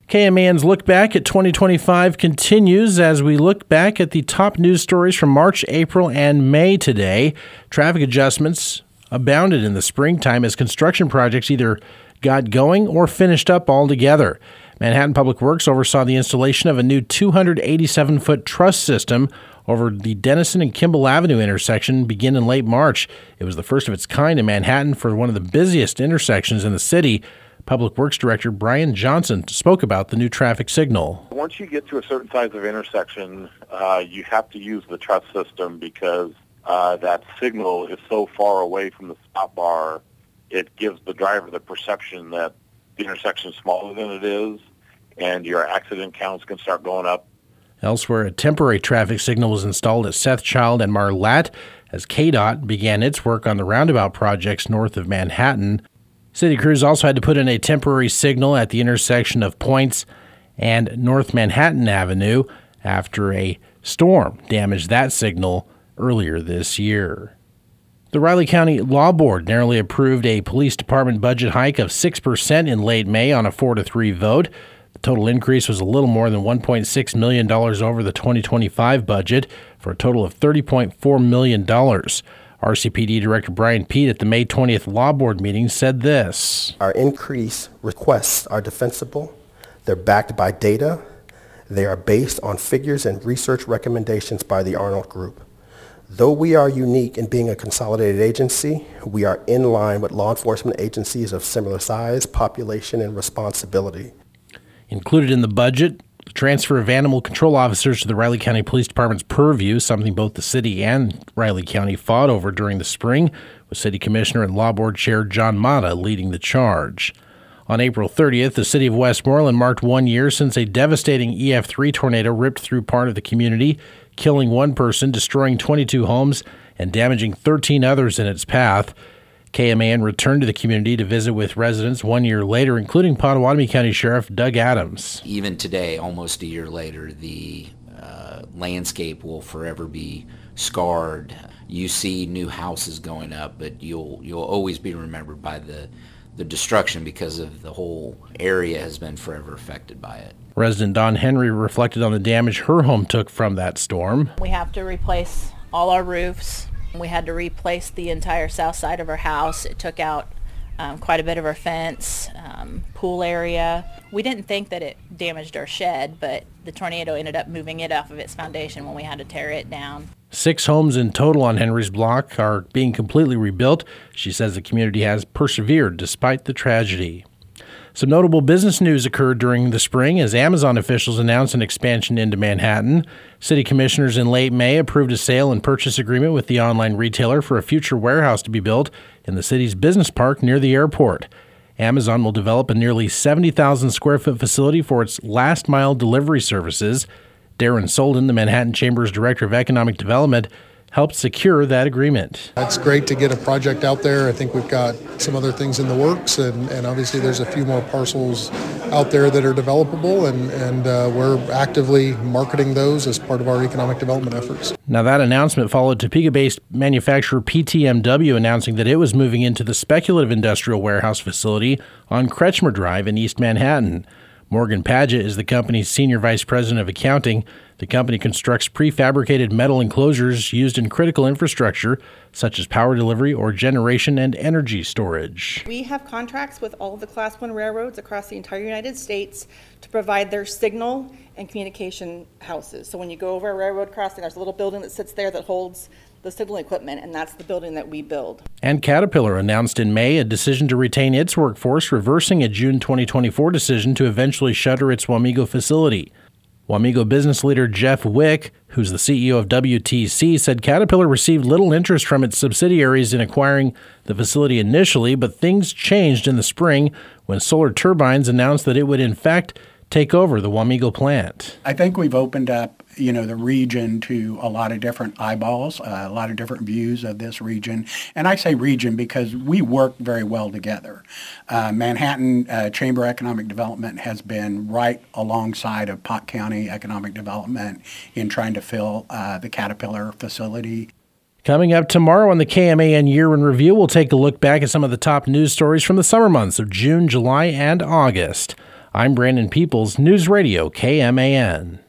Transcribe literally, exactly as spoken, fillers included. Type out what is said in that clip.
K M A N's Look Back at twenty twenty-five continues as we look back at the top news stories from March, April, and May today. Traffic adjustments abounded in the springtime as construction projects either got going or finished up altogether. Manhattan Public Works oversaw the installation of a new two hundred eighty-seven foot truss system over the Denison and Kimball Avenue intersection begin in late March. It was the first of its kind in Manhattan for one of the busiest intersections in the city. Public Works Director Brian Johnson spoke about the new traffic signal. Once you get to a certain size of intersection, uh, you have to use the truss system because uh, that signal is so far away from the stop bar, it gives the driver the perception that the intersection is smaller than it is, and your accident counts can start going up. Elsewhere, a temporary traffic signal was installed at Seth Child and Marlatt as K DOT began its work on the roundabout projects north of Manhattan. City crews also had to put in a temporary signal at the intersection of Points and North Manhattan Avenue after a storm damaged that signal earlier this year. The Riley County Law Board narrowly approved a police department budget hike of six percent in late May on a four to three vote. The total increase was a little more than one point six million dollars over the twenty twenty-five budget for a total of thirty point four million dollars. R C P D Director Brian Pete at the May twentieth Law Board meeting said this. Our increase requests are defensible. They're backed by data. They are based on figures and research recommendations by the Arnold Group. Though we are unique in being a consolidated agency, we are in line with law enforcement agencies of similar size, population, and responsibility. Included in the budget, the transfer of animal control officers to the Riley County Police Department's purview, something both the city and Riley County fought over during the spring, with City Commissioner and Law Board Chair John Mata leading the charge. On April thirtieth, the city of Westmoreland marked one year since a devastating E F three tornado ripped through part of the community, killing one person, destroying twenty-two homes, and damaging thirteen others in its path. K M A N returned to the community to visit with residents one year later, including Pottawatomie County Sheriff Doug Adams. Even today, almost a year later, the uh, landscape will forever be scarred. You see new houses going up, but you'll you'll always be remembered by the the destruction because of the whole area has been forever affected by it. Resident Dawn Henry reflected on the damage her home took from that storm. We have to replace all our roofs. We had to replace the entire south side of our house. It took out um, quite a bit of our fence, um, pool area. We didn't think that it damaged our shed, but the tornado ended up moving it off of its foundation when we had to tear it down. Six homes in total on Henry's block are being completely rebuilt. She says the community has persevered despite the tragedy. Some notable business news occurred during the spring as Amazon officials announced an expansion into Manhattan. City commissioners in late May approved a sale and purchase agreement with the online retailer for a future warehouse to be built in the city's business park near the airport. Amazon will develop a nearly seventy thousand square foot facility for its last mile delivery services. Darren Solden, the Manhattan Chamber's Director of Economic Development, helped secure that agreement. It's great to get a project out there. I think we've got some other things in the works, and, and obviously there's a few more parcels out there that are developable, and, and uh, we're actively marketing those as part of our economic development efforts. Now, that announcement followed Topeka-based manufacturer P T M W announcing that it was moving into the speculative industrial warehouse facility on Kretschmer Drive in East Manhattan. Morgan Padgett is the company's Senior Vice President of Accounting. The company constructs prefabricated metal enclosures used in critical infrastructure, such as power delivery or generation and energy storage. We have contracts with all of the Class one railroads across the entire United States to provide their signal and communication houses. So when you go over a railroad crossing, there's a little building that sits there that holds the signal equipment, and that's the building that we build. And Caterpillar announced in May a decision to retain its workforce, reversing a June twenty twenty-four decision to eventually shutter its Wamego facility. Wamego business leader Jeff Wick, who's the C E O of W T C, said Caterpillar received little interest from its subsidiaries in acquiring the facility initially, but things changed in the spring when Solar Turbines announced that it would in fact take over the Wamego plant. I think we've opened up, you know, the region to a lot of different eyeballs, uh, a lot of different views of this region. And I say region because we work very well together. Uh, Manhattan uh, Chamber Economic Development has been right alongside of Pot County Economic Development in trying to fill uh, the Caterpillar facility. Coming up tomorrow on the K M A N Year in Review, we'll take a look back at some of the top news stories from the summer months of June, July, and August. I'm Brandon Peoples, News Radio K M A N.